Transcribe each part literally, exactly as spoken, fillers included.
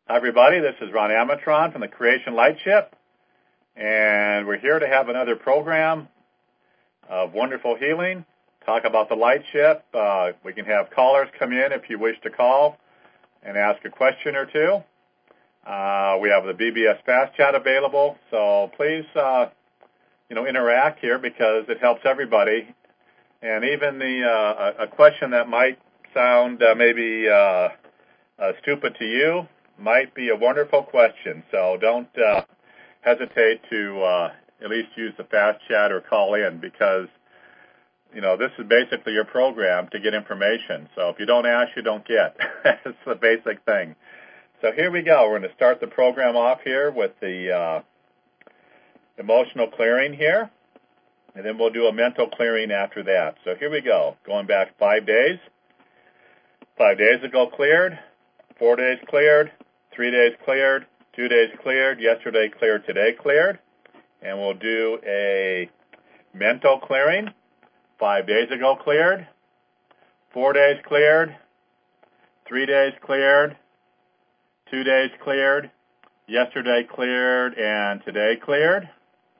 Hi, everybody. This is Ron Amatron from the Creation Lightship, and we're here to have another program of wonderful healing, talk about the Lightship. Uh, we can have callers come in if you wish to call and ask a question or two. Uh, we have the B B S Fast Chat available, so please, uh, you know, interact here because it helps everybody. And even the uh, a question that might sound uh, maybe uh, uh, stupid to you might be a wonderful question, so don't uh, hesitate to uh, at least use the fast chat or call in because, you know, this is basically your program to get information. So if you don't ask, you don't get. That's the basic thing. So here we go. We're going to start the program off here with the uh, emotional clearing here, and then we'll do a mental clearing after that. So here we go. Going back five days. Five days ago cleared, four days cleared, three days cleared, two days cleared, yesterday cleared, today cleared. And we'll do a mental clearing. Five days ago cleared, four days cleared, three days cleared, two days cleared, yesterday cleared, and today cleared.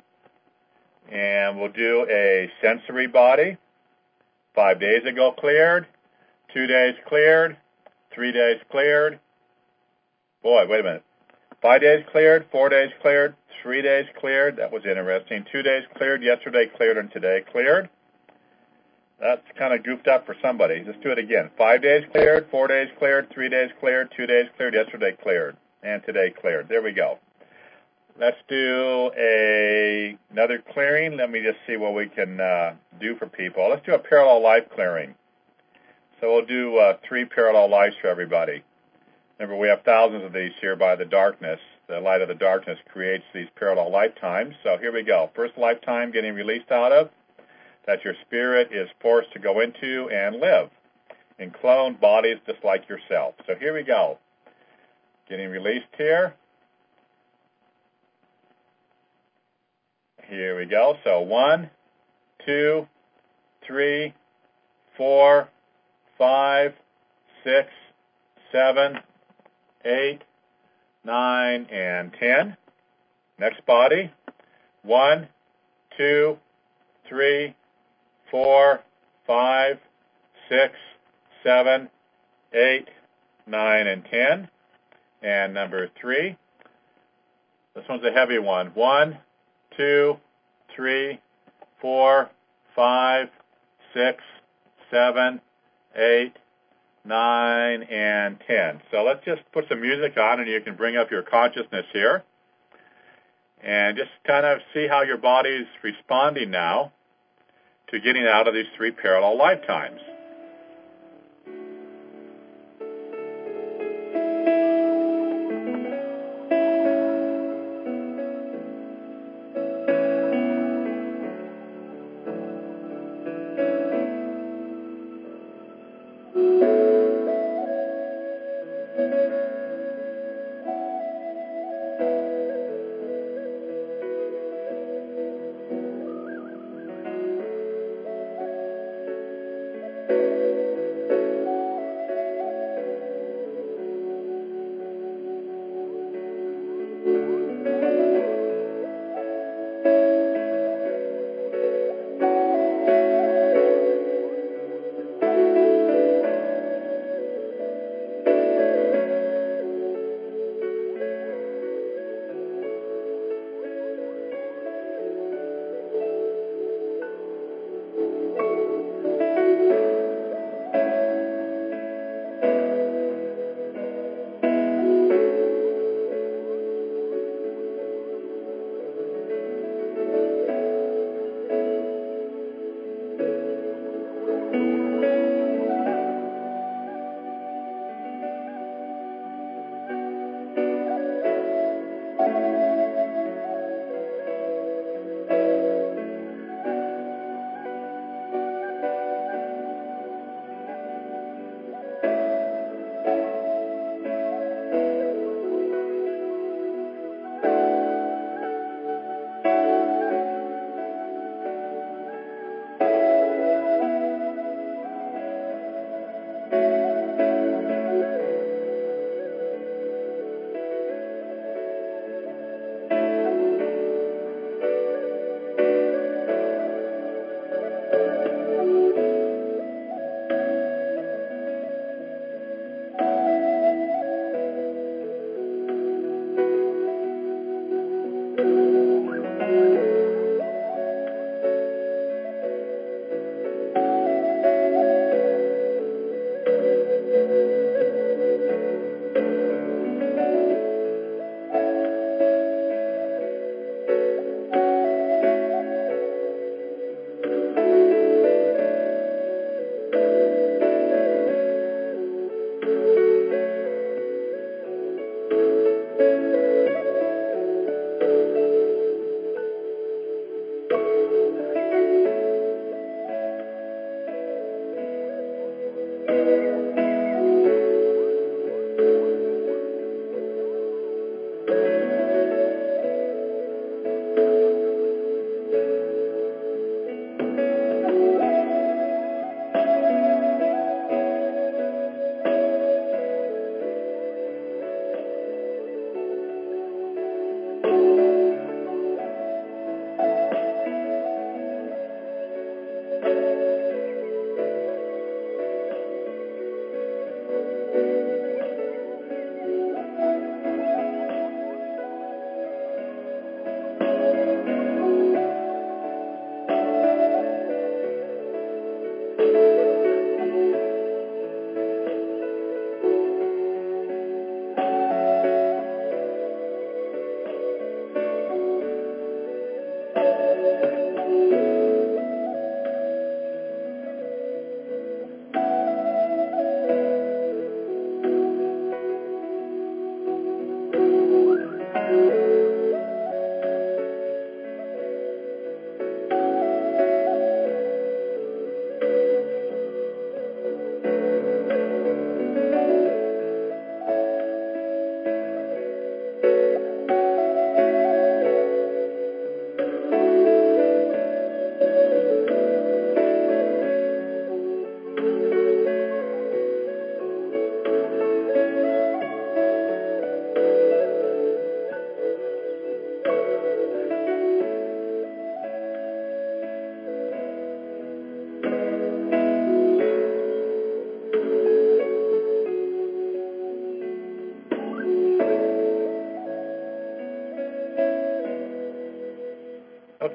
And we'll do a sensory body. Five days ago cleared, two days cleared, three days cleared. Boy, wait a minute. Five days cleared, four days cleared, three days cleared. That was interesting. Two days cleared, yesterday cleared, and today cleared. That's kind of goofed up for somebody. Let's do it again. Five days cleared, four days cleared, three days cleared, two days cleared, yesterday cleared, and today cleared. There we go. Let's do a, another clearing. Let me just see what we can uh, do for people. Let's do a parallel life clearing. So we'll do uh, three parallel lives for everybody. Remember, we have thousands of these here by the darkness. The light of the darkness creates these parallel lifetimes. So here we go. First lifetime getting released out of, that your spirit is forced to go into and live in cloned bodies just like yourself. So here we go. Getting released here. Here we go. So one, two, three, four, five, six, seven, eight, nine, and ten. Next body. One, two, three, four, five, six, seven, eight, nine, and ten. And number three. This one's a heavy one. One, two, three, four, five, six, seven, eight, nine, and ten. So let's just put some music on, and you can bring up your consciousness here. And just kind of see how your body's responding now to getting out of these three parallel lifetimes.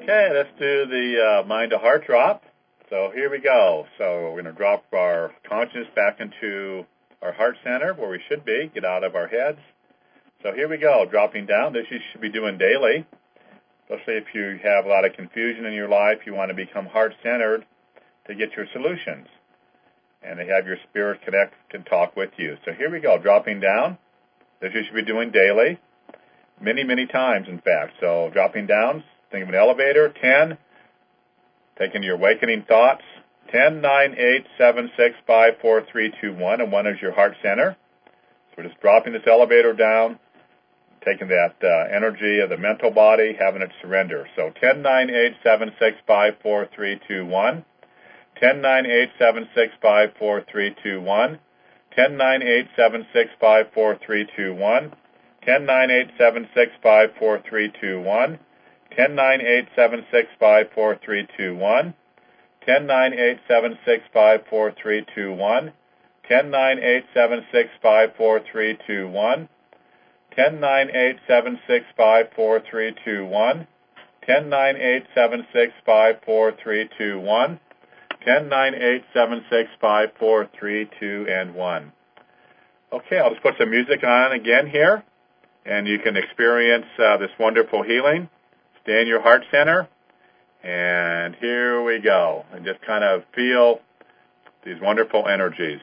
Okay, let's do the uh, mind to heart drop. So here we go. So we're going to drop our consciousness back into our heart center where we should be, get out of our heads. So here we go, dropping down. This you should be doing daily, especially if you have a lot of confusion in your life. You want to become heart-centered to get your solutions and to have your spirit connect and talk with you. So here we go, dropping down. This you should be doing daily, many, many times, in fact. So dropping down, think of an elevator, ten, taking your awakening thoughts, ten, nine, eight, seven, six, five, four, three, two, one, and one is your heart center. So we're just dropping this elevator down, taking that uh, energy of the mental body, having it surrender. So ten, nine, eight, seven, six, five, four, three, two, one. ten, nine, eight, seven, six, five, four, three, two, one. ten, nine, eight, seven, six, five, four, three, two, one. ten, nine, eight, seven, six, five, four, three, two, one. ten, nine, eight, seven, six, five, four, three, two, one. ten, nine, eight, seven, six, five, four, three, two, one. ten, nine, eight, seven, six, five, four, three, two, one. ten, nine, eight, seven, six, five, four, three, two, one. ten, nine, eight, seven, six, five, four, three, two, one. ten, nine, eight, seven, six, five, four, three, two, and one. Okay, I'll just put some music on again here, and you can experience uh, this wonderful healing. Stay in your heart center, and here we go. And just kind of feel these wonderful energies.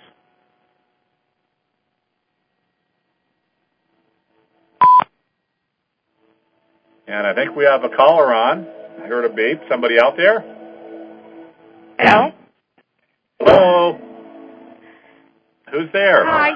And I think we have a caller on. I heard a beep. Somebody out there? Hello? Hello? Who's there? Hi.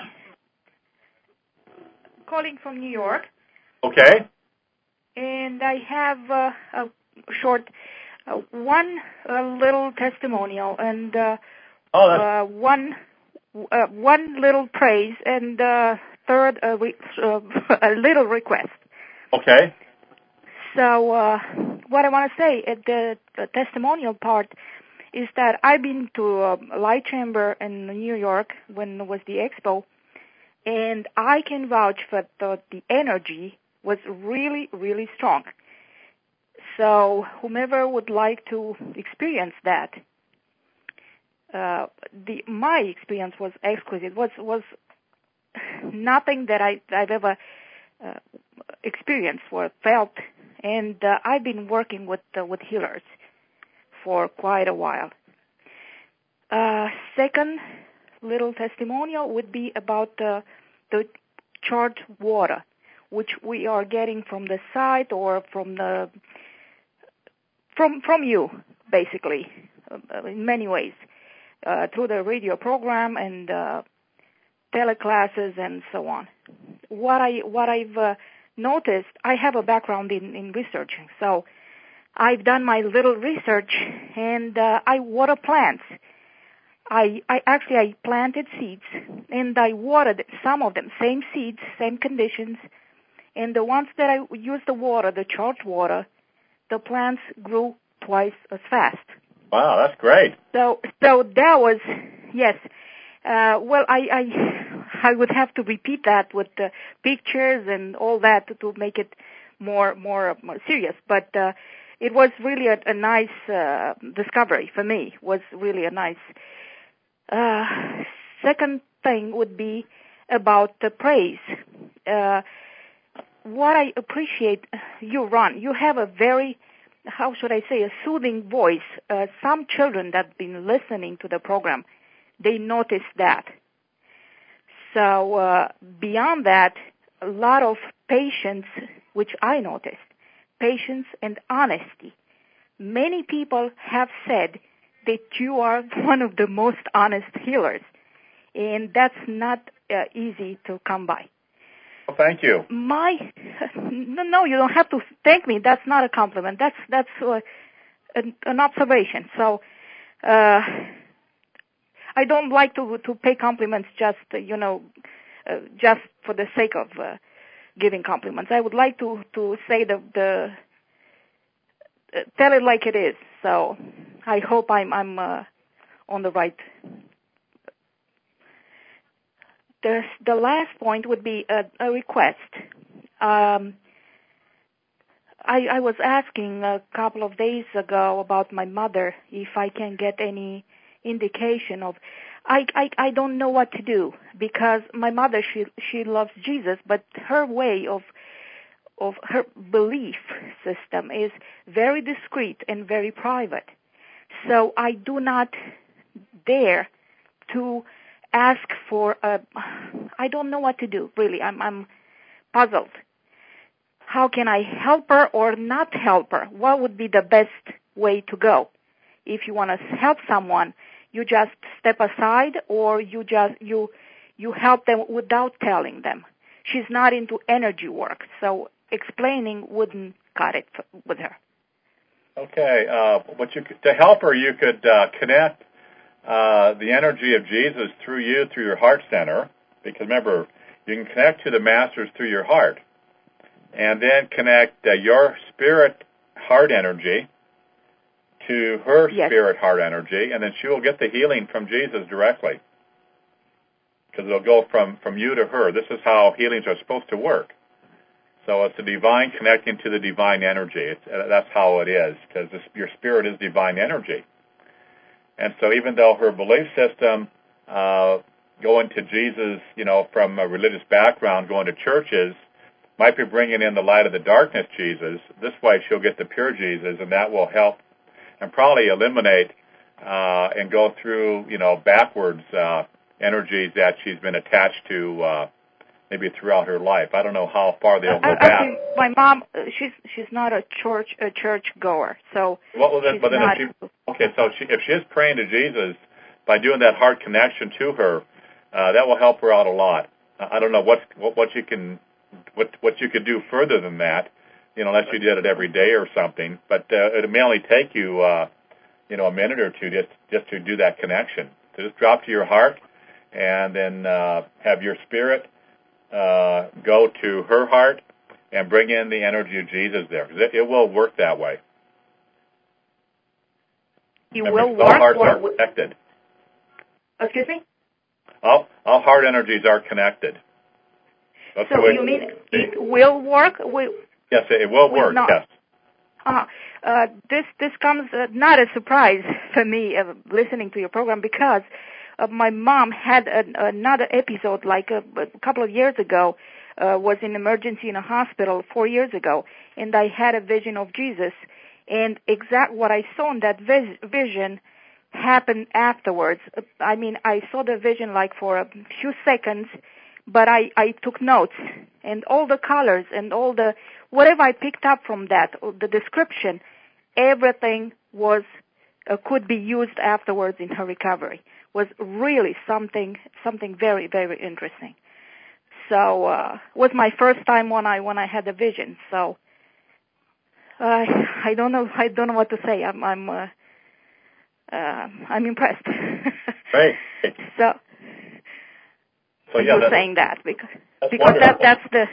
Calling from New York. Okay. And I have uh, a short, uh, one uh, little testimonial and uh, oh, that's... uh, one uh, one little praise and uh, third uh, re- uh, a little request. Okay. So uh, what I want to say at the, the testimonial part is that I've been to a light chamber in New York when it was the expo, and I can vouch for the, the energy was really, really strong. So whomever would like to experience that, uh, the my experience was exquisite. Was was nothing that I, I've ever uh, experienced or felt. And uh, I've been working with uh, with healers for quite a while. Uh, second little testimonial would be about uh, the charged water, which we are getting from the site or from the from from you, basically, uh, in many ways, uh, through the radio program and uh, teleclasses and so on. What I what I've uh, noticed, I have a background in, in researching, so I've done my little research, and uh, I water plants. I, I actually I planted seeds, and I watered some of them, same seeds, same conditions, and the ones that I used the water, the charged water, the plants grew twice as fast. Wow, that's great. So so that was, yes. Uh, well, I, I I would have to repeat that with the pictures and all that to, to make it more more, more serious. But uh, it was really a, a nice uh, discovery for me. Was really a nice. Uh, second thing would be about the praise. Uh, what I appreciate, you, Ron, you have a very, how should I say, a soothing voice. Uh, some children that have been listening to the program, they notice that. So uh, beyond that, a lot of patience, which I noticed, patience and honesty. Many people have said that you are one of the most honest healers, and that's not uh, easy to come by. Well, thank you. My, no, no, you don't have to thank me. That's not a compliment. That's that's uh, an, an observation. So. Uh, I don't like to to pay compliments just, uh, you know, uh, just for the sake of uh, giving compliments. I would like to, to say the, the uh, tell it like it is. So I hope I'm I'm uh, on the right. The the last point would be a, a request. Um, I, I was asking a couple of days ago about my mother, if I can get any indication of, I, I, I don't know what to do, because my mother, she, she loves Jesus, but her way of, of her belief system is very discreet and very private. So I do not dare to ask for a, I don't know what to do, really. I'm, I'm puzzled. How can I help her or not help her? What would be the best way to go? If you want to help someone, you just step aside, or you just you you help them without telling them. She's not into energy work, so explaining wouldn't cut it with her. Okay, uh, what you could, to help her, you could uh, connect uh, the energy of Jesus through you, through your heart center, because remember, you can connect to the masters through your heart, and then connect uh, your spirit heart energy to her Yes. spirit heart energy, and then she will get the healing from Jesus directly, because it'll go from, from you to her. This is how healings are supposed to work. So it's the divine connecting to the divine energy. It's, uh, that's how it is, because your spirit is divine energy. And so even though her belief system, uh, going to Jesus, you know, from a religious background, going to churches, might be bringing in the light of the darkness Jesus, this way she'll get the pure Jesus, and that will help and probably eliminate uh, and go through, you know, backwards uh, energies that she's been attached to uh, maybe throughout her life. I don't know how far they'll go back. Actually, my mom, uh, she's she's not a church a church goer, so well, well, then, she's but then not. If she, okay, so she, if she is praying to Jesus by doing that heart connection to her, uh, that will help her out a lot. I don't know what what, what you can what what you could do further than that, you know, unless you did it every day or something. But uh, it may only take you, uh, you know, a minute or two just just to do that connection. So just drop to your heart, and then uh, have your spirit uh, go to her heart and bring in the energy of Jesus there. 'Cause it, it will work that way. You Remember, will all work. hearts are Or, connected. excuse me. All all heart energies are connected. That's So the way you mean it will work? Will, yes, it will will work. not. Yes. Uh, uh, this this comes uh, not a surprise for me uh, listening to your program, because uh, my mom had an, another episode like a, a couple of years ago. Uh, was in emergency in a hospital four years ago, and I had a vision of Jesus, and exact what I saw in that vis- vision happened afterwards. I mean, I saw the vision like for a few seconds, but I, I took notes, and all the colors and all the, whatever I picked up from that, the description, everything was, uh, could be used afterwards in her recovery. Was really something, something very, very interesting. So, uh, was my first time when I, when I had the vision. So, uh, I don't know, I don't know what to say. I'm, I'm, uh, uh, I'm impressed. Great. So, So you yeah, were that's, saying that because that's because that wonderful. that's the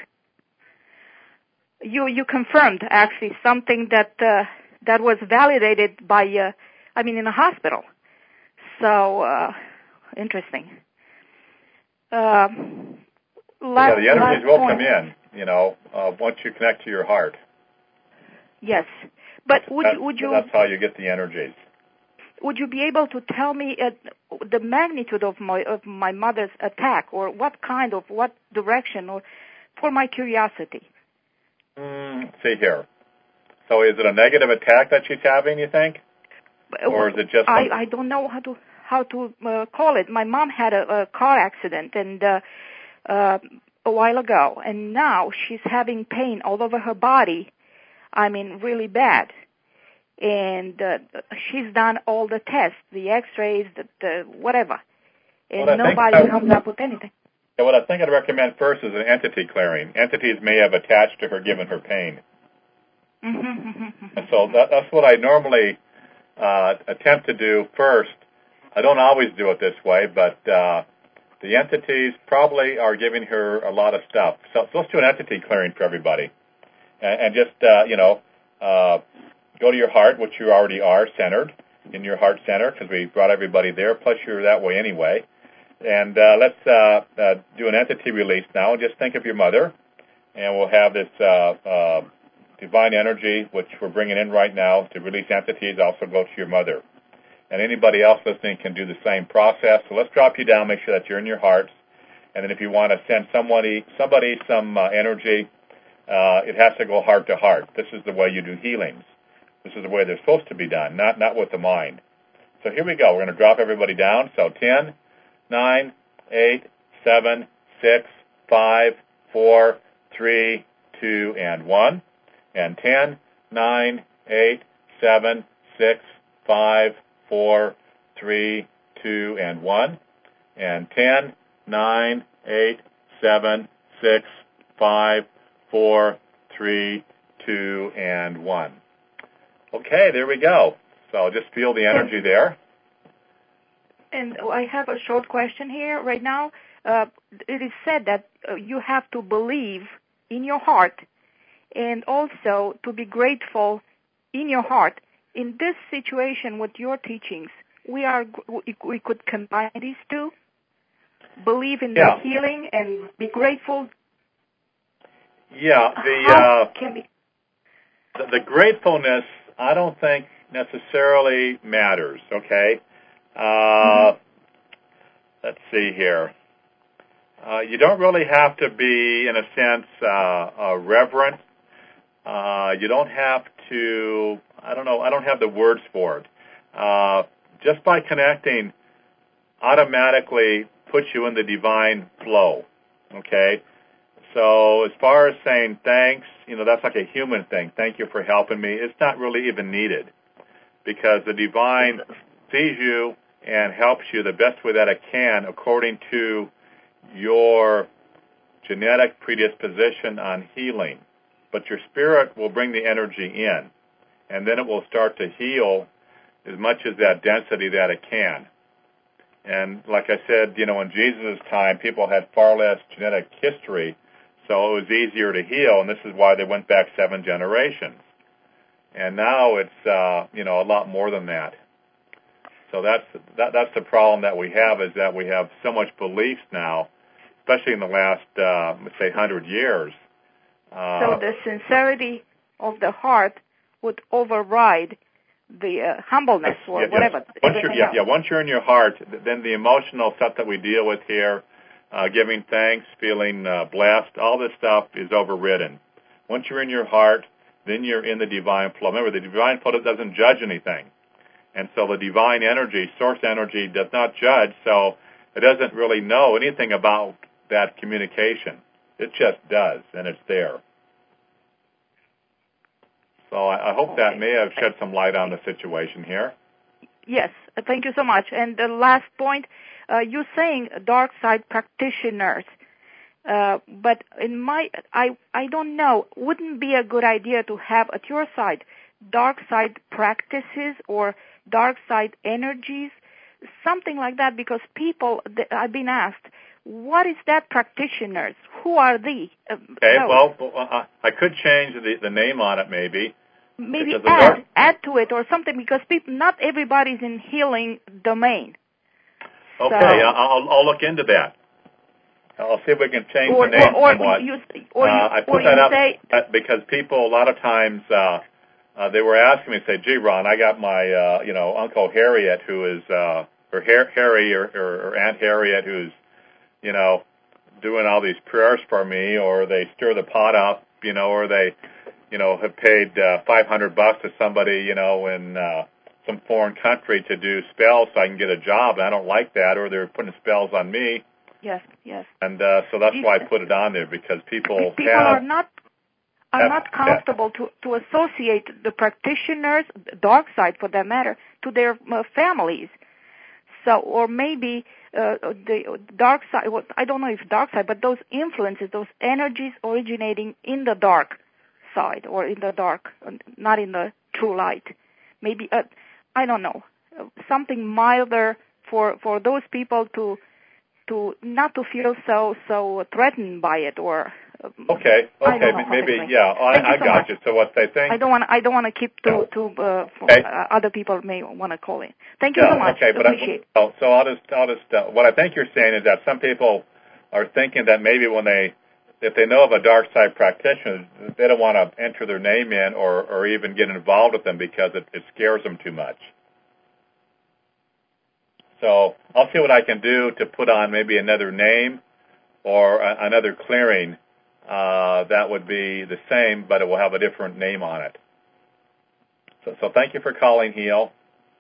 you you confirmed actually something that uh, that was validated by uh, I mean in a hospital. So uh, interesting. Uh, last, yeah, the energies last will point. come in, you know, uh, once you connect to your heart. Yes, but That's, would that's, would you that's how you get the energies. would you be able to tell me uh, the magnitude of my of my mother's attack, or what kind of what direction, or for my curiosity? Mm, let's see here. So is it a negative attack that she's having, you think? Or is it just... I, I don't know how to how to uh, call it. My mom had a, a car accident and uh, uh, a while ago, and now she's having pain all over her body. I mean, really bad. And uh, she's done all the tests, the X-rays, the, the whatever, and well, nobody I, comes up with anything. Yeah, what I think I'd recommend first is an entity clearing. Entities may have attached to her, given her pain. Mm-hmm. And so that, that's what I normally uh, attempt to do first. I don't always do it this way, but uh, the entities probably are giving her a lot of stuff. So, so let's do an entity clearing for everybody. And, and just, uh, you know, uh, go to your heart, which you already are centered in your heart center, because we brought everybody there, plus you're that way anyway. And uh, let's uh, uh, do an entity release now. Just think of your mother, and we'll have this uh, uh, divine energy, which we're bringing in right now to release entities, also go to your mother. And anybody else listening can do the same process. So let's drop you down, make sure that you're in your hearts. And then if you want to send somebody, somebody some uh, energy, uh, it has to go heart to heart. This is the way you do healings. This is the way they're supposed to be done, not not with the mind. So here we go. We're going to drop everybody down. So ten, nine, eight, seven, six, five, four, three, two, and one. And ten, nine, eight, seven, six, five, four, three, two, and one. And ten, nine, eight, seven, six, five, four, three, two, and one. Okay, there we go. So just feel the energy there. And I have a short question here right now. Uh, it is said that uh, you have to believe in your heart and also to be grateful in your heart. In this situation with your teachings, we are we could combine these two, believe in yeah. the healing and be grateful. Yeah, the, How uh, can we... the the gratefulness, I don't think necessarily matters, okay? Uh, mm-hmm. Let's see here. Uh, you don't really have to be, in a sense, uh, uh, reverent. Uh, you don't have to, I don't know, I don't have the words for it. Uh, just by connecting automatically puts you in the divine flow, okay? So as far as saying thanks, you know, that's like a human thing. Thank you for helping me. It's not really even needed because the divine sees you and helps you the best way that it can according to your genetic predisposition on healing. But your spirit will bring the energy in, and then it will start to heal as much as that density that it can. And like I said, you know, in Jesus' time, people had far less genetic history, so it was easier to heal, and this is why they went back seven generations. And now it's, uh, you know, a lot more than that. So that's that, that's the problem that we have, is that we have so much beliefs now, especially in the last, uh, let's say, hundred years. Uh, so the sincerity of the heart would override the uh, humbleness or yeah, whatever. Yeah. Once you're, yeah, yeah, once you're in your heart, then the emotional stuff that we deal with here, uh, giving thanks, feeling uh, blessed, all this stuff is overridden. Once you're in your heart, then you're in the divine flow. Remember, the divine flow doesn't judge anything. And so the divine energy, source energy, does not judge, so it doesn't really know anything about that communication. It just does, and it's there. So I, I hope that may have shed some light on the situation here. Yes, thank you so much. And the last point, uh, you're saying dark side practitioners, uh, but in my, I, I don't know, wouldn't be a good idea to have at your side dark side practices or dark side energies, something like that, because people, I've been asked, what is that practitioners? Who are they? Uh, okay, no. well, uh, I could change the, the name on it maybe. Maybe add, dark... add to it or something, because people, not everybody's in healing domain. Okay, so, I'll, I'll look into that. I'll see if we can change or, the name or, or somewhat. You, or you, uh, I put or that you up say, because people, a lot of times, uh, uh, they were asking me, say, gee, Ron, I got my, uh, you know, Uncle Harriet, who is, uh, or Harry, or, or, or Aunt Harriet, who's, you know, doing all these prayers for me, or they stir the pot up, you know, or they, you know, have paid uh, five hundred bucks to somebody, you know, in uh, some foreign country to do spells so I can get a job, and I don't like that, or they're putting spells on me. Yes, yes. And uh, so that's why I put it on there, because people people have... are not are not comfortable to, to associate the practitioners, the dark side for that matter, to their uh, families. So, or maybe uh, the dark side, well, I don't know if dark side, but those influences, those energies originating in the dark side or in the dark, not in the true light. Maybe, uh, I don't know, something milder for, for those people to to not to feel so so threatened by it, or okay, okay, maybe yeah, I, I so got much. you. So what they think? I don't want I don't want to keep to to uh, okay. uh, other people may want to call in. Thank you yeah, so much. Okay, but appreciate. I, so, so I'll just I'll just uh, what I think you're saying is that some people are thinking that maybe when they if they know of a dark side practitioner, they don't want to enter their name in or, or even get involved with them because it, it scares them too much. So I'll see what I can do to put on maybe another name or a, another clearing uh, that would be the same, but it will have a different name on it. So, so thank you for calling, Heal.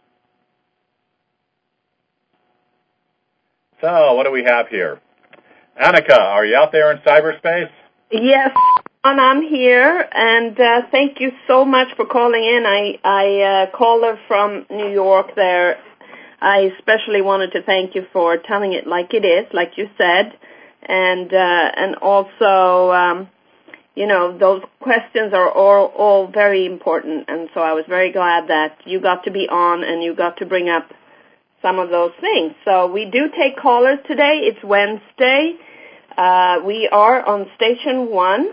So what do we have here? Annika, are you out there in cyberspace? Yes, and I'm here, and uh, thank you so much for calling in. I, I uh, called her from New York there. I especially wanted to thank you for telling it like it is, like you said, and uh, and also, um, you know, those questions are all, all very important, and so I was very glad that you got to be on and you got to bring up some of those things. So we do take callers today. It's Wednesday. Uh, we are on station one,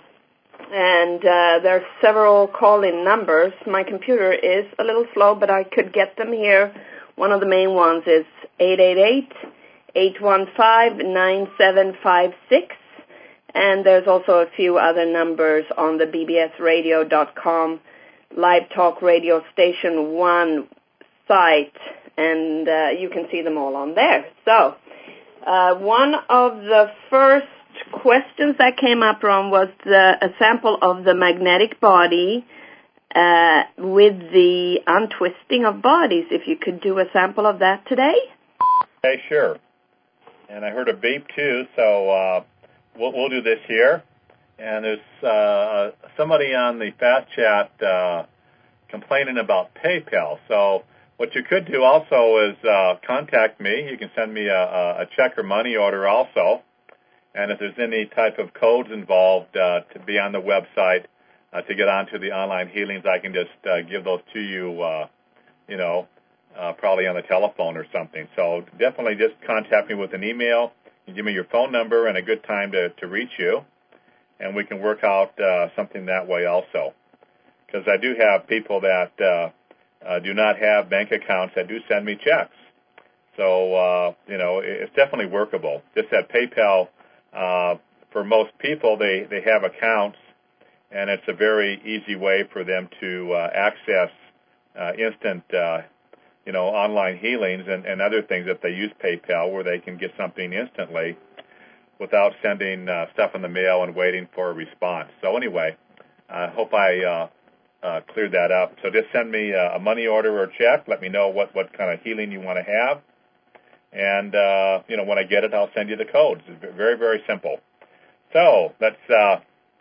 and uh, there are several call-in numbers. My computer is a little slow, but I could get them here. One of the main ones is eight eight eight, eight one five, nine seven five six, and there's also a few other numbers on the b b s radio dot com live talk radio station one site, and uh, you can see them all on there. So uh, one of the first questions that came up, Ron, was the, a sample of the magnetic body uh, with the untwisting of bodies. If you could do a sample of that today? Okay, sure. And I heard a beep, too, so uh, we'll, we'll do this here. And there's uh, somebody on the Fast Chat uh, complaining about PayPal. So what you could do also is uh, contact me. You can send me a, a check or money order also. And if there's any type of codes involved uh, to be on the website uh, to get onto the online healings, I can just uh, give those to you, uh, you know, uh, probably on the telephone or something. So definitely just contact me with an email. You give me your phone number and a good time to, to reach you, and we can work out uh, something that way also. Because I do have people that uh, uh, do not have bank accounts that do send me checks. So, uh, you know, it's definitely workable. Just that PayPal, uh, for most people, they, they have accounts, and it's a very easy way for them to uh, access uh, instant, uh, you know, online healings and, and other things if they use PayPal, where they can get something instantly without sending uh, stuff in the mail and waiting for a response. So anyway, I hope I uh, uh, cleared that up. So just send me a money order or a check. Let me know what, what kind of healing you want to have. And, uh, you know, when I get it, I'll send you the codes. It's very, very simple. So let's uh,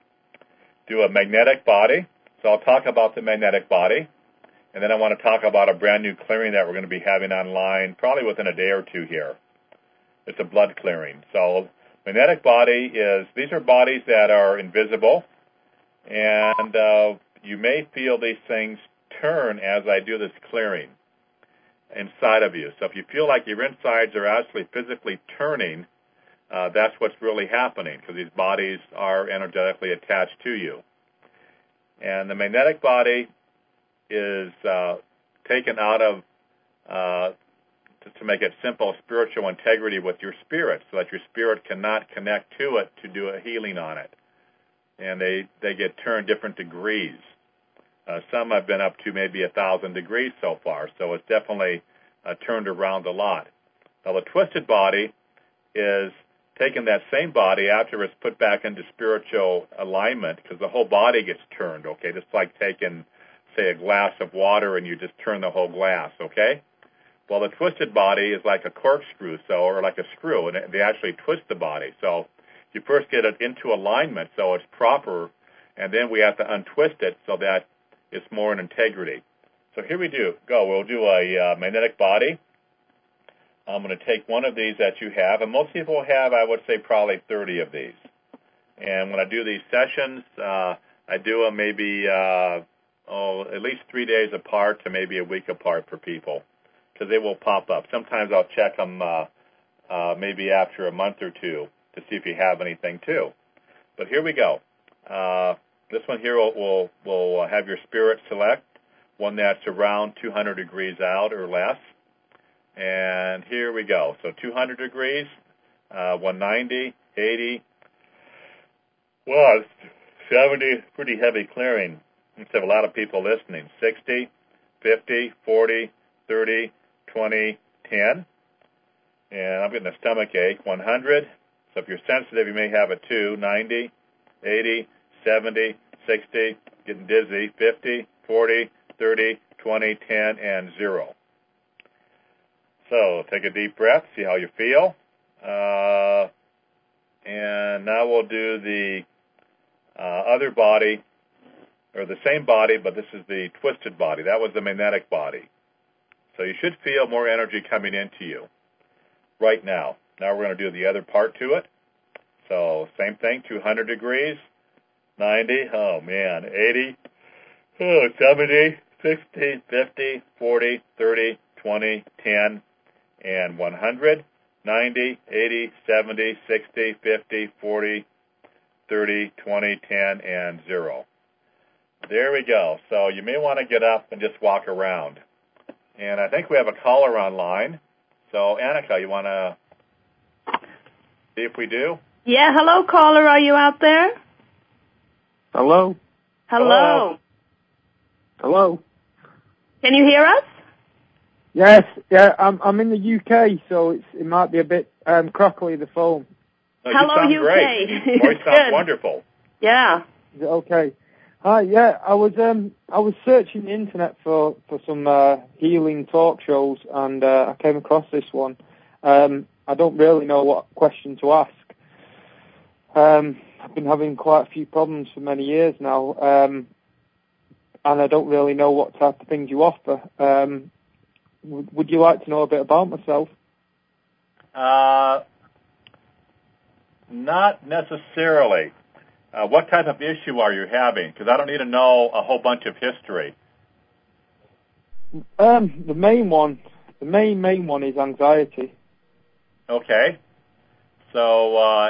do a magnetic body. So I'll talk about the magnetic body. And then I want to talk about a brand new clearing that we're going to be having online probably within a day or two here. It's a blood clearing. So magnetic body is, these are bodies that are invisible. And uh, you may feel these things turn as I do this clearing inside of you. So if you feel like your insides are actually physically turning, uh, that's what's really happening, because these bodies are energetically attached to you. And the magnetic body is uh, taken out of, uh, to, to make it simple, spiritual integrity with your spirit, so that your spirit cannot connect to it to do a healing on it. And they, they get turned different degrees. Uh, some have been up to maybe a thousand degrees so far, so it's definitely uh, turned around a lot. Now, the twisted body is taking that same body after it's put back into spiritual alignment, because the whole body gets turned, okay? Just like taking, say, a glass of water and you just turn the whole glass, okay? Well, the twisted body is like a corkscrew, so, or like a screw, and they actually twist the body. So you first get it into alignment so it's proper, and then we have to untwist it so that it's more in integrity. So here we do. Go. We'll do a uh, magnetic body. I'm going to take one of these that you have, and most people have, I would say, probably thirty of these. And when I do these sessions, uh, I do them maybe uh, oh, at least three days apart to maybe a week apart for people, because they will pop up. Sometimes I'll check them uh, uh, maybe after a month or two to see if you have anything too. But here we go. Uh, this one here will, will, will have your spirit select one that's around two hundred degrees out or less. And here we go. So two hundred degrees, uh, one ninety, eighty, Well, it's seventy, pretty heavy clearing. Let's have a lot of people listening. sixty, fifty, forty, thirty, twenty, ten. And I'm getting a stomach ache. one hundred. So if you're sensitive, you may have it too. ninety, eighty, seventy, sixty, getting dizzy. fifty, forty, thirty, twenty, ten, and zero. So take a deep breath, see how you feel. Uh, and now we'll do the uh, other body, or the same body, but this is the twisted body. That was the magnetic body. So you should feel more energy coming into you right now. Now we're going to do the other part to it. So same thing, two hundred degrees, ninety, oh man, eighty, oh, seventy, sixty, fifty, forty, thirty, twenty, ten, and one hundred, ninety, eighty, seventy, sixty, fifty, forty, thirty, twenty, ten, and zero. There we go. So you may want to get up and just walk around. And I think we have a caller online. So, Annika, you want to see if we do? Yeah, hello, caller. Are you out there? Hello? Hello. Hello? Can you hear us? Yes, yeah, I'm I'm in the U K, so it's it might be a bit um, crackly, the phone. No, hello, you sound U K. great. Your voice sounds wonderful. Yeah. Is it okay? Hi, yeah, I was um I was searching the internet for for some uh, healing talk shows, and uh, I came across this one. Um, I don't really know what question to ask. Um, I've been having quite a few problems for many years now, um, and I don't really know what type of things you offer. Um, would, would you like to know a bit about myself? Uh, not necessarily. Uh, what type of issue are you having? Because I don't need to know a whole bunch of history. Um, the main one, the main main one is anxiety. Okay. So uh,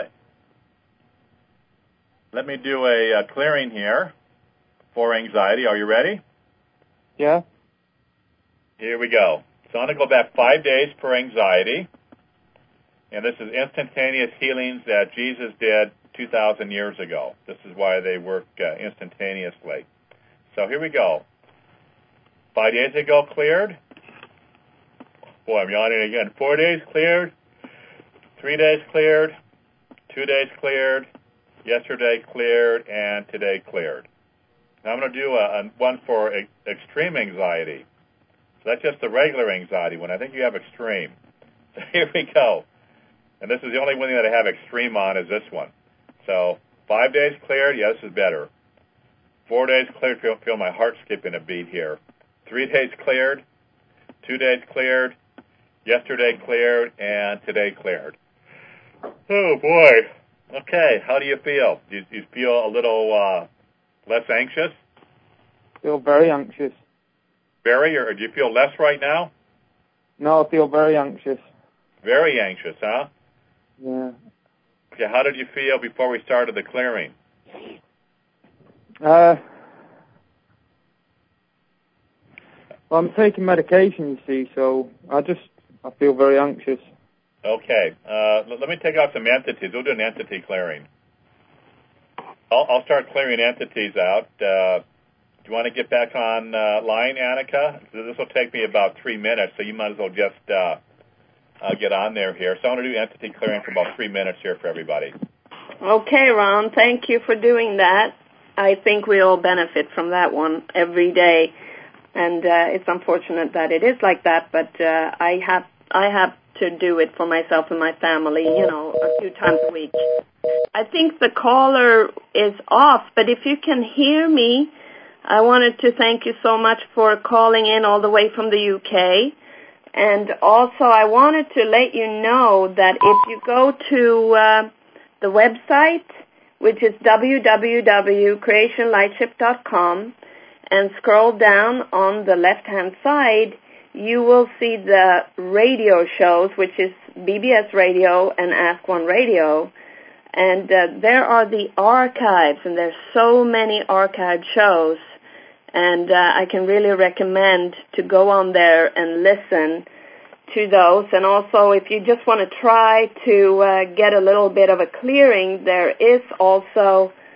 let me do a, a clearing here for anxiety. Are you ready? Yeah. Here we go. So I'm going to go back five days for anxiety. And this is instantaneous healings that Jesus did two thousand years ago. This is why they work uh, instantaneously. So here we go. Five days ago cleared. Boy, I'm yawning again. Four days cleared. Three days cleared. Two days cleared. Yesterday cleared. And today cleared. Now I'm going to do a, a one for e- extreme anxiety. So that's just the regular anxiety one. I think you have extreme. So here we go. And this is the only one that I have extreme on is this one. So five days cleared. Yeah, this is better. Four days cleared. Feel, feel my heart skipping a beat here. Three days cleared. Two days cleared. Yesterday cleared. And today cleared. Oh, boy. Okay, how do you feel? Do you, do you feel a little uh, less anxious? I feel very anxious. Very, or do you feel less right now? No, I feel very anxious. Very anxious, huh? Yeah. Okay, how did you feel before we started the clearing? Uh, well, I'm taking medication, you see, so I just, I feel very anxious. Okay, uh, l- let me take out some entities. We'll do an entity clearing. I'll, I'll start clearing entities out. Uh, do you want to get back on uh, line, Annika? This will take me about three minutes, so you might as well just uh, uh, get on there here. So I'm going to do entity clearing for about three minutes here for everybody. Okay, Ron, thank you for doing that. I think we all benefit from that one every day. And uh, it's unfortunate that it is like that, but uh, I have I have to do it for myself and my family, you know, a few times a week. I think the caller is off, but if you can hear me, I wanted to thank you so much for calling in all the way from the U K. And also I wanted to let you know that if you go to uh, the website, which is w w w dot creation lightship dot com, and scroll down on the left-hand side, you will see the radio shows, which is B B S Radio and Ask One Radio. And uh, there are the archives, and there's so many archived shows. And uh, I can really recommend to go on there and listen to those. And also, if you just want to try to uh, get a little bit of a clearing, there is also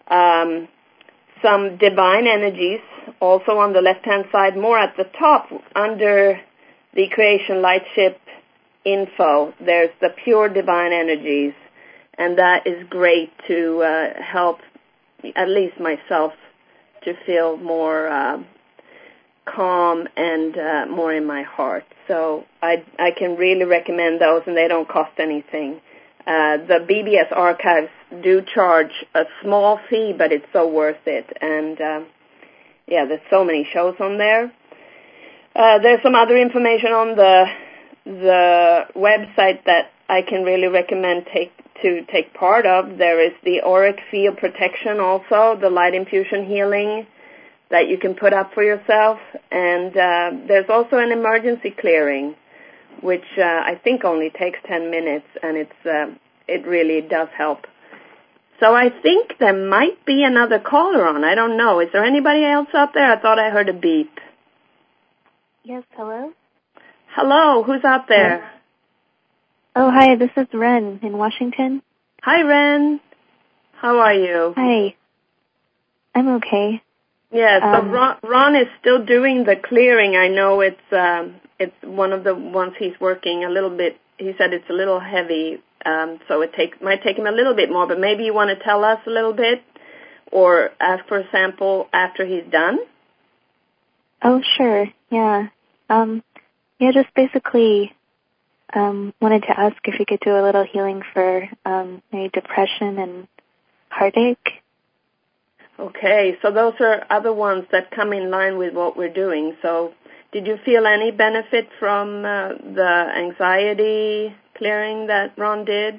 um, some divine energies, also on the left-hand side, more at the top, under the Creation Lightship info. There's the pure divine energies, and that is great to uh, help, at least myself, to feel more uh, calm and uh, more in my heart. So I, I can really recommend those, and they don't cost anything. Uh, the B B S archives do charge a small fee, but it's so worth it. And uh, yeah, there's so many shows on there. Uh, there's some other information on the the website that I can really recommend take to take part of. There is the auric field protection, also the light infusion healing that you can put up for yourself, and uh, there's also an emergency clearing, which uh, I think only takes ten minutes, and it's uh, it really does help. So I think there might be another caller on. I don't know. Is there anybody else out there? I thought I heard a beep. Yes, hello? Hello, who's out there? Oh, hi, this is Ren in Washington. Hi, Ren. How are you? Hi. I'm okay. Yeah, so um, Ron, Ron is still doing the clearing. I know it's um, it's one of the ones he's working a little bit. He said it's a little heavy, um, so it take, might take him a little bit more, but maybe you want to tell us a little bit or ask for a sample after he's done? Oh, sure, yeah. Um, yeah, just basically um, wanted to ask if you could do a little healing for um, maybe depression and heartache. Okay, so those are other ones that come in line with what we're doing. So did you feel any benefit from uh, the anxiety clearing that Ron did?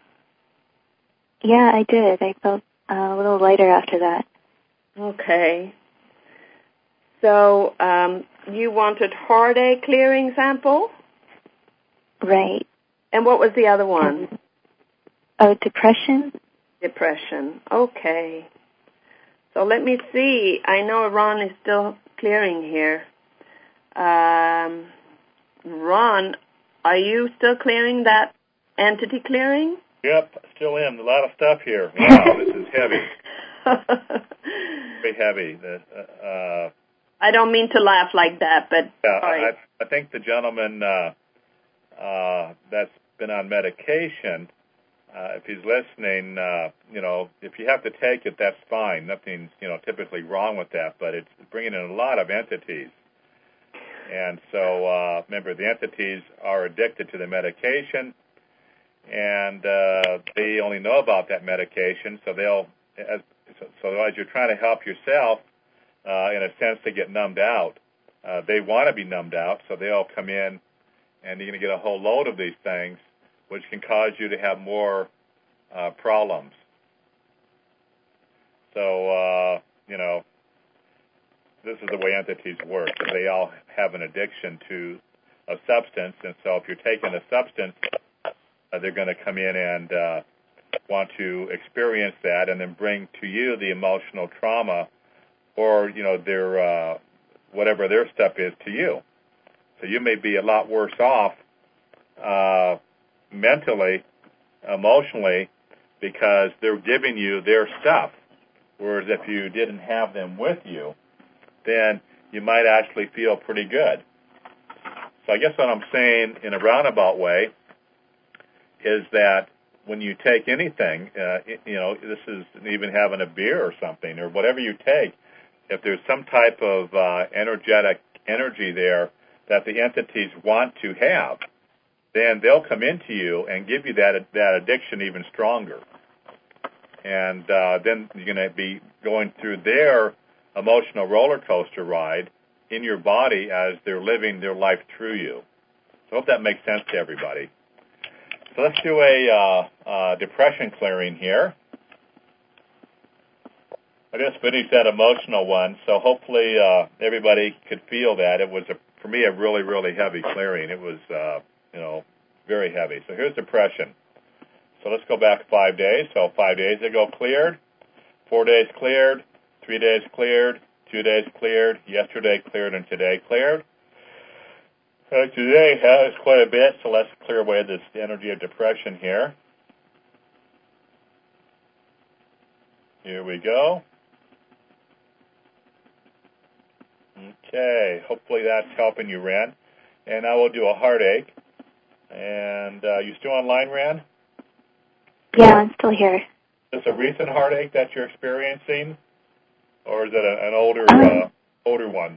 Yeah, I did. I felt uh, a little lighter after that. Okay. So um, you wanted heartache clearing sample? Right. And what was the other one? Um, oh, depression? Depression. Okay. So let me see. I know Ron is still clearing here. Um, Ron, are you still clearing that entity clearing? Yep, still am. A lot of stuff here. Wow, this is heavy. Very heavy. Uh, uh, I don't mean to laugh like that, but yeah, sorry. I, I think the gentleman uh, uh, that's been on medication, uh, if he's listening, uh, you know, if you have to take it, that's fine. Nothing's, you know, typically wrong with that, but it's bringing in a lot of entities. And so, uh, remember, the entities are addicted to the medication, and uh, they only know about that medication, so they'll, as, so, so as you're trying to help yourself, uh, in a sense, to get numbed out, uh, they want to be numbed out, so they'll come in, and you're going to get a whole load of these things, which can cause you to have more uh, problems. So, uh, you know, this is the way entities work. They all have an addiction to a substance, and so if you're taking a substance, uh, they're going to come in and uh, want to experience that and then bring to you the emotional trauma or, you know, their uh, whatever their stuff is to you. So you may be a lot worse off uh, mentally, emotionally, because they're giving you their stuff. Whereas if you didn't have them with you, then you might actually feel pretty good. So I guess what I'm saying in a roundabout way is that when you take anything, uh, you know, this is even having a beer or something, or whatever you take, if there's some type of uh, energetic energy there that the entities want to have, then they'll come into you and give you that that addiction even stronger. And uh, then you're going to be going through their emotional roller coaster ride in your body as they're living their life through you. So I hope that makes sense to everybody. So let's do a uh, uh, depression clearing here. I just finished that emotional one, so hopefully uh, everybody could feel that. It was, a, for me, a really, really heavy clearing. It was, uh, you know, very heavy. So here's depression. So let's go back five days. So five days ago cleared, four days cleared, three days cleared, two days cleared, yesterday cleared, and today cleared. Uh, today has quite a bit, so let's clear away this energy of depression here. Here we go. Okay, hopefully that's helping you, Ran. And I will do a heartache. And uh, you still online, Ran? Yeah, I'm still here. Is this a recent heartache that you're experiencing, or is it a, an older Um, uh, older one?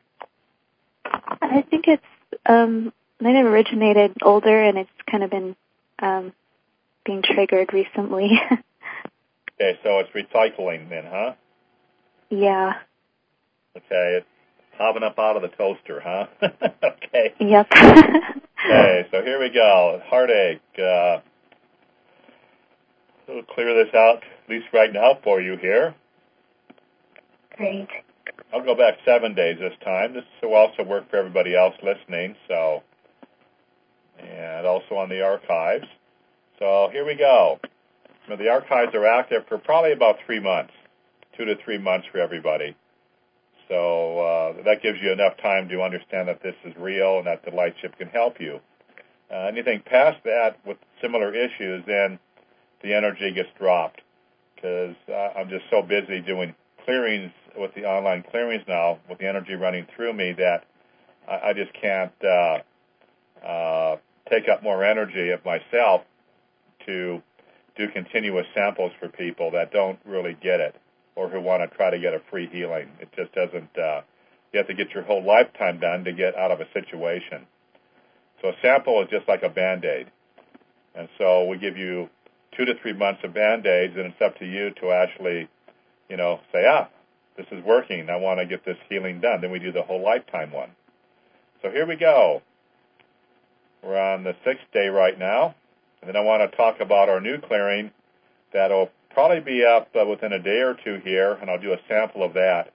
I think it's um, might have originated older, and it's kind of been um, being triggered recently. Okay, so it's recycling then, huh? Yeah. Okay, it's popping up out of the toaster, huh? Okay. Yep. Okay, so here we go. Heartache. Uh, we'll clear this out, at least right now, for you here. Great. I'll go back seven days this time. This will also work for everybody else listening, so, and also on the archives. So here we go. Now, the archives are active for probably about three months, two to three months for everybody. So uh, that gives you enough time to understand that this is real and that the LightShip can help you. Uh, anything past that with similar issues, then the energy gets dropped, because uh, I'm just so busy doing clearings with the online clearings now, with the energy running through me, that I, I just can't uh, uh, take up more energy of myself to do continuous samples for people that don't really get it, or who want to try to get a free healing. It just doesn't, uh, you have to get your whole lifetime done to get out of a situation. So a sample is just like a Band-Aid. And so we give you two to three months of Band-Aids, and it's up to you to actually, you know, say, ah, this is working. I want to get this healing done. Then we do the whole lifetime one. So here we go. We're on the sixth day right now. And then I want to talk about our new clearing that'll probably be up uh, within a day or two here, and I'll do a sample of that.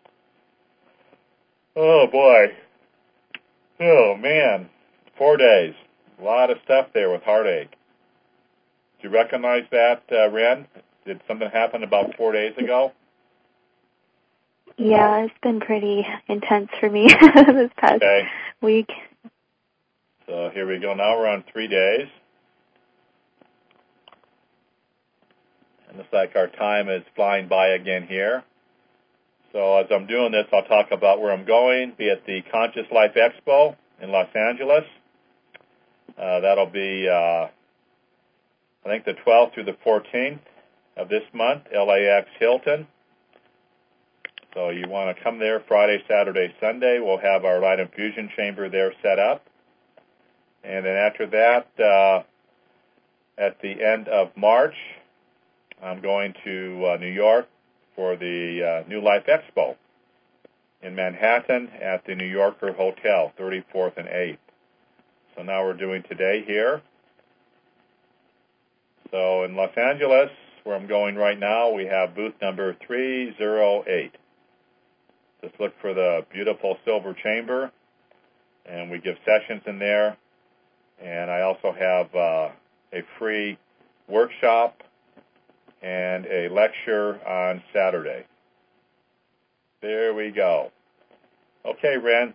Oh, boy. Oh, man. Four days. A lot of stuff there with heartache. Do you recognize that, uh, Ren? Did something happen about four days ago? Yeah, it's been pretty intense for me this past Okay. week. So here we go. Now we're on three days. And looks like our time is flying by again here. So as I'm doing this, I'll talk about where I'm going, be at the Conscious Life Expo in Los Angeles. Uh, that'll be, uh, I think, the twelfth through the fourteenth of this month, L A X Hilton. So you want to come there Friday, Saturday, Sunday. We'll have our light infusion chamber there set up. And then after that, uh, at the end of March, I'm going to uh, New York for the uh, New Life Expo in Manhattan at the New Yorker Hotel, thirty-fourth and eighth. So now we're doing today here. So in Los Angeles, where I'm going right now, we have booth number three oh eight. Just look for the beautiful silver chamber, and we give sessions in there. And I also have uh, a free workshop and a lecture on Saturday. There we go. Okay, Ren.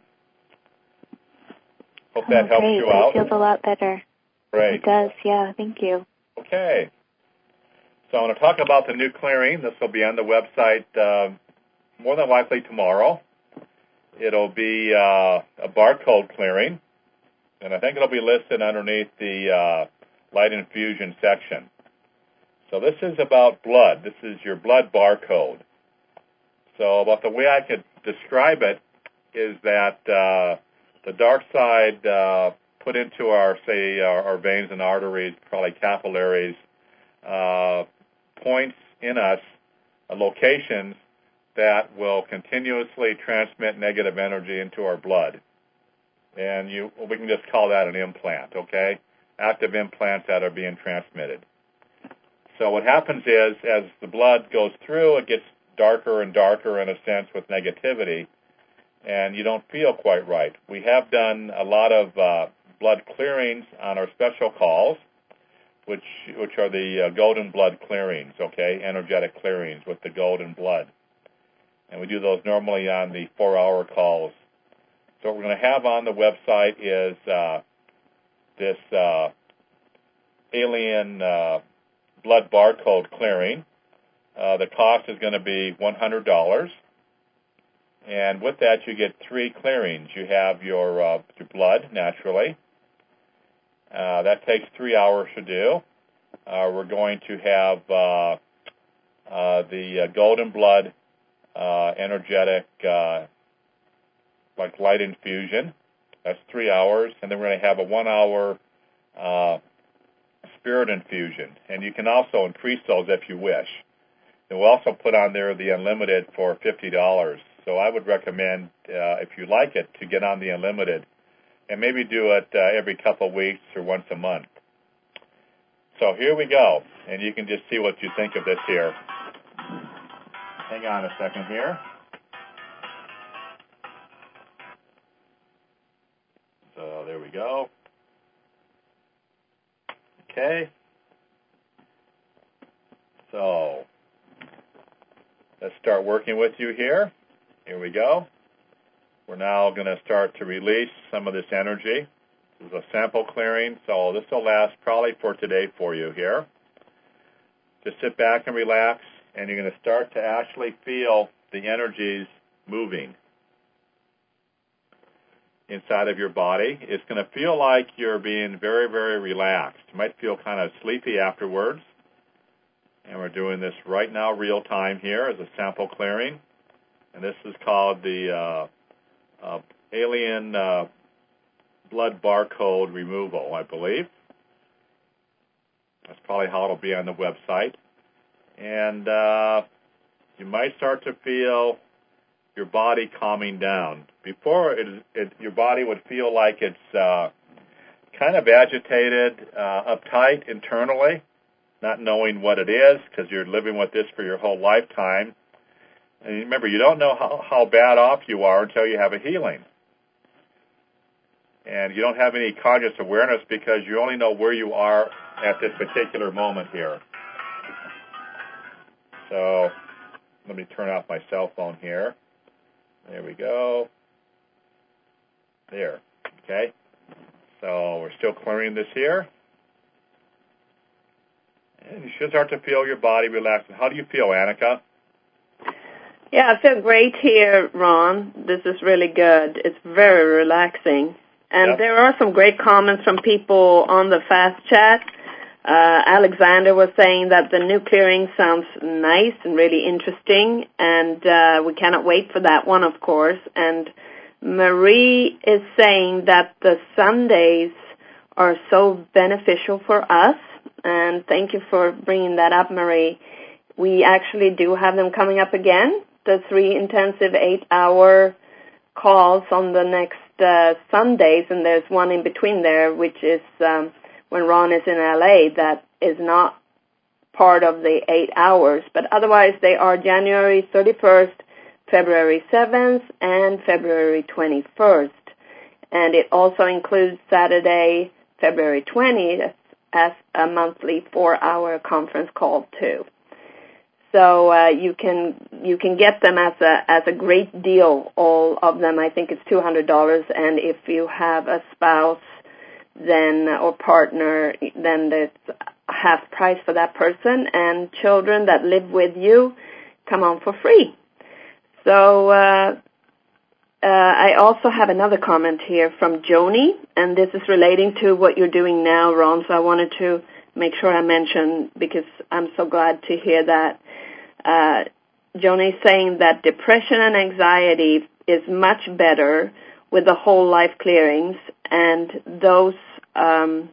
Hope that oh, helps great. you That out. feels a lot better. Great. It does, yeah. Thank you. Okay. So I'm going to talk about the new clearing. This will be on the website uh, more than likely tomorrow. It'll be uh, a barcode clearing, and I think it'll be listed underneath the uh, light infusion section. So this is about blood. This is your blood barcode. So about the way I could describe it is that uh, the dark side uh, put into our, say, our, our veins and arteries, probably capillaries, uh, points in us, uh, locations that will continuously transmit negative energy into our blood. And you, we can just call that an implant, okay? Active implants that are being transmitted. So what happens is, as the blood goes through, it gets darker and darker in a sense with negativity, and you don't feel quite right. We have done a lot of uh, blood clearings on our special calls, which which are the uh, golden blood clearings, okay, energetic clearings with the golden blood. And we do those normally on the four-hour calls. So what we're going to have on the website is uh, this uh, alien uh, blood barcode clearing. Uh, the cost is going to be one hundred dollars. And with that, you get three clearings. You have your, uh, your blood, naturally. Uh, that takes three hours to do. Uh, we're going to have uh, uh, the uh, golden blood uh, energetic, uh, like light infusion. That's three hours. And then we're going to have a one-hour uh, spirit infusion. And you can also increase those if you wish. And we'll also put on there the unlimited for fifty dollars. So I would recommend, uh, if you like it, to get on the unlimited and maybe do it uh, every couple of weeks or once a month. So here we go, and you can just see what you think of this here. Hang on a second here. So there we go. Okay. So let's start working with you here. Here we go. We're now going to start to release some of this energy. This is a sample clearing, so this will last probably for today for you here. Just sit back and relax, and you're going to start to actually feel the energies moving inside of your body. It's going to feel like you're being very, very relaxed. You might feel kind of sleepy afterwards. And we're doing this right now, real time here, as a sample clearing. And this is called the uh, uh, alien uh, blood barcode removal, I believe. That's probably how it'll be on the website. And uh, you might start to feel your body calming down. Before, it, it, your body would feel like it's uh, kind of agitated, uh, uptight internally, not knowing what it is because you're living with this for your whole lifetime. And remember, you don't know how, how bad off you are until you have a healing. And you don't have any conscious awareness because you only know where you are at this particular moment here. So let me turn off my cell phone here. There we go. There. Okay. So we're still clearing this here. And you should start to feel your body relaxing. How do you feel, Annika? Yeah, I feel great here, Ron. This is really good. It's very relaxing. And yep. There are some great comments from people on the fast chat. Uh, Alexander was saying that the new clearing sounds nice and really interesting, and uh, we cannot wait for that one, of course. And Marie is saying that the Sundays are so beneficial for us, and thank you for bringing that up, Marie. We actually do have them coming up again, the three intensive eight-hour calls on the next uh, Sundays, and there's one in between there, which is um, when Ron is in L A, that is not part of the eight hours. But otherwise, they are January thirty-first, February seventh, and February twenty-first. And it also includes Saturday, February twentieth, as a monthly four-hour conference call, too. So uh, you can you can get them as a as a great deal. All of them, I think it's two hundred dollars, and if you have a spouse, then or partner, then it's half price for that person. And children that live with you come on for free. So uh, uh, I also have another comment here from Joni, and this is relating to what you're doing now, Ron. So I wanted to make sure I mention, because I'm so glad to hear that. Uh, Joni's saying that depression and anxiety is much better with the whole life clearings, and those um,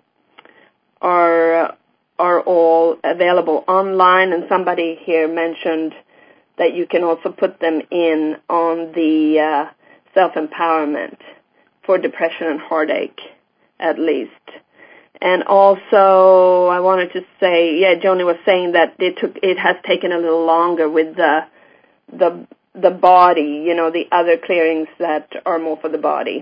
are are all available online. And somebody here mentioned that you can also put them in on the uh, self-empowerment for depression and heartache, at least. And also, I wanted to say, yeah, Joni was saying that it took, it has taken a little longer with the the the body, you know, the other clearings that are more for the body.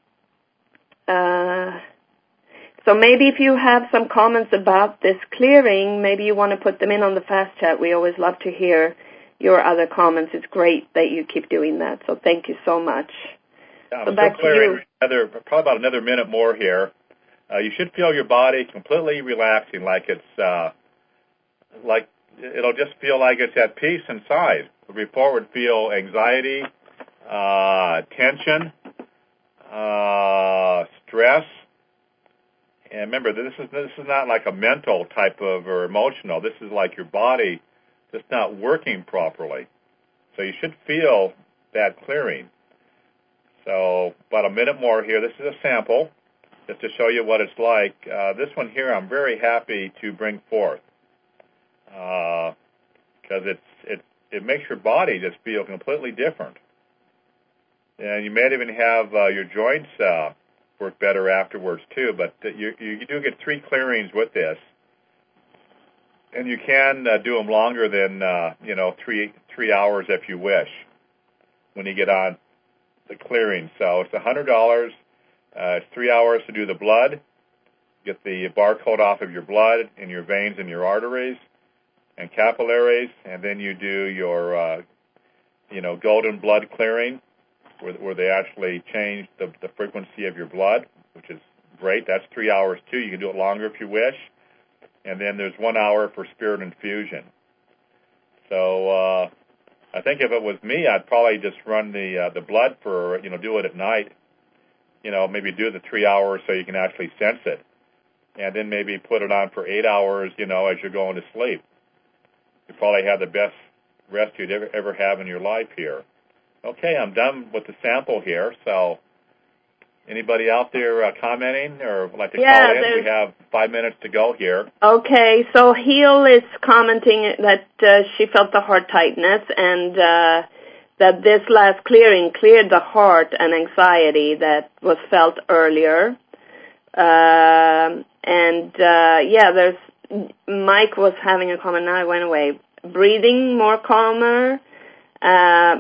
Uh, so maybe if you have some comments about this clearing, maybe you want to put them in on the fast chat. We always love to hear your other comments. It's great that you keep doing that. So thank you so much. Yeah, so back to you. Another, probably about another minute more here. Uh, you should feel your body completely relaxing, like it's uh, like it'll just feel like it's at peace inside. Before it would feel anxiety, uh, tension, uh, stress. And remember, this is this is not like a mental type of or emotional. This is like your body just not working properly. So you should feel that clearing. So about a minute more here. This is a sample just to show you what it's like. Uh, this one here I'm very happy to bring forth because uh, it's it it makes your body just feel completely different. And you may even have uh, your joints uh, work better afterwards too. But you, you do get three clearings with this, and you can uh, do them longer than uh, you know three three hours if you wish. When you get on the clearing, so it's a hundred dollars. Uh, it's three hours to do the blood, get the barcode off of your blood in your veins and your arteries and capillaries, and then you do your uh, you know golden blood clearing, where, where they actually change the, the frequency of your blood, which is great. That's three hours too. You can do it longer if you wish. And then there's one hour for spirit infusion. So uh, I think if it was me, I'd probably just run the uh, the blood for, you know, do it at night. You know, maybe do the three hours so you can actually sense it. And then maybe put it on for eight hours, you know, as you're going to sleep. You probably have the best rest you'd ever, ever have in your life here. Okay, I'm done with the sample here. So anybody out there uh, commenting or would like to yeah, call in? We have five minutes to go here. Okay, so Heal is commenting that uh, she felt the heart tightness and uh, that this last clearing cleared the heart and anxiety that was felt earlier. Uh, and, uh, yeah, there's Mike was having a comment, now it went away. Breathing more calmer. Uh,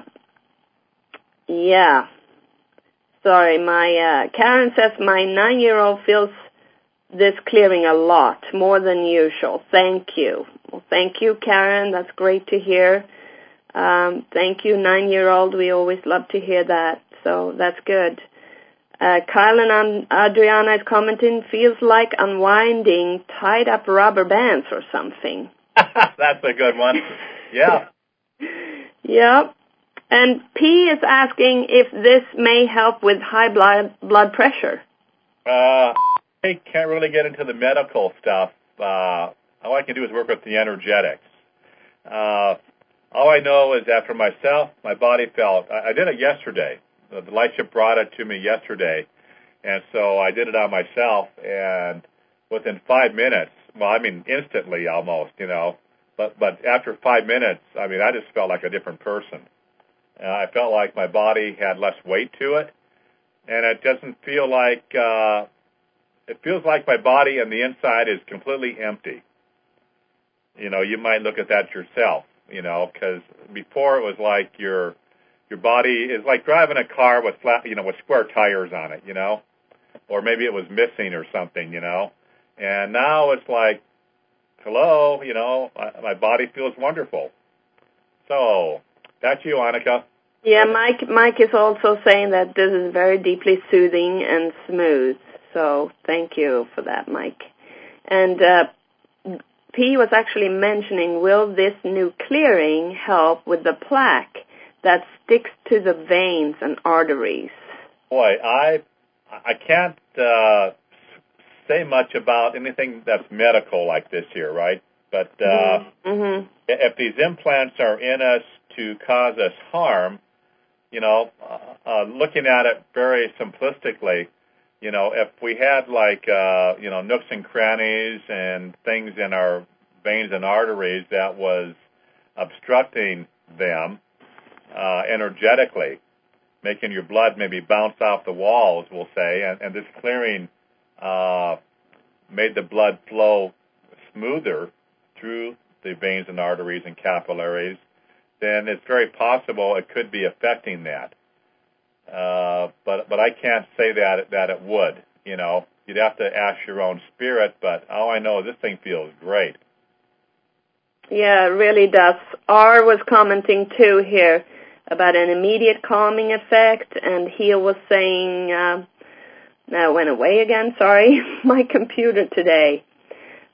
yeah. Sorry, my, uh, Karen says my nine-year-old feels this clearing a lot, more than usual. Thank you. Well, thank you, Karen. That's great to hear. Um, thank you, nine-year-old. We always love to hear that, so that's good. Uh, Kyle and Adriana is commenting, feels like unwinding tied-up rubber bands or something. That's a good one. Yeah. Yeah. And P is asking if this may help with high blood blood pressure. Uh, I can't really get into the medical stuff. Uh, all I can do is work with the energetics. Uh, all I know is that for myself, my body felt, I, I did it yesterday. The, the Lightship brought it to me yesterday, and so I did it on myself, and within five minutes, well, I mean instantly almost, you know, but, but after five minutes, I mean, I just felt like a different person. Uh, I felt like my body had less weight to it, and it doesn't feel like, uh, it feels like my body and the inside is completely empty. You know, you might look at that yourself, you know, because before it was like your your body is like driving a car with flat, you know, with square tires on it, you know, or maybe it was missing or something, you know, and now it's like, hello, you know, my, my body feels wonderful. So that's you, Annika. Yeah, Mike. Mike is also saying that this is very deeply soothing and smooth. So thank you for that, Mike. And uh, P was actually mentioning, will this new clearing help with the plaque that sticks to the veins and arteries? Boy, I I can't uh, say much about anything that's medical like this here, right? But uh, mm-hmm. if these implants are in us to cause us harm, you know, uh, uh, looking at it very simplistically, you know, if we had like, uh, you know, nooks and crannies and things in our veins and arteries that was obstructing them uh, energetically, making your blood maybe bounce off the walls, we'll say, and, and this clearing uh, made the blood flow smoother through the veins and arteries and capillaries, then it's very possible it could be affecting that. Uh, but but I can't say that that it would. You know, you'd have to ask your own spirit. But all I know is this thing feels great. Yeah, it really does. R was commenting too here about an immediate calming effect, and he was saying, uh, now it went away again. Sorry, my computer today.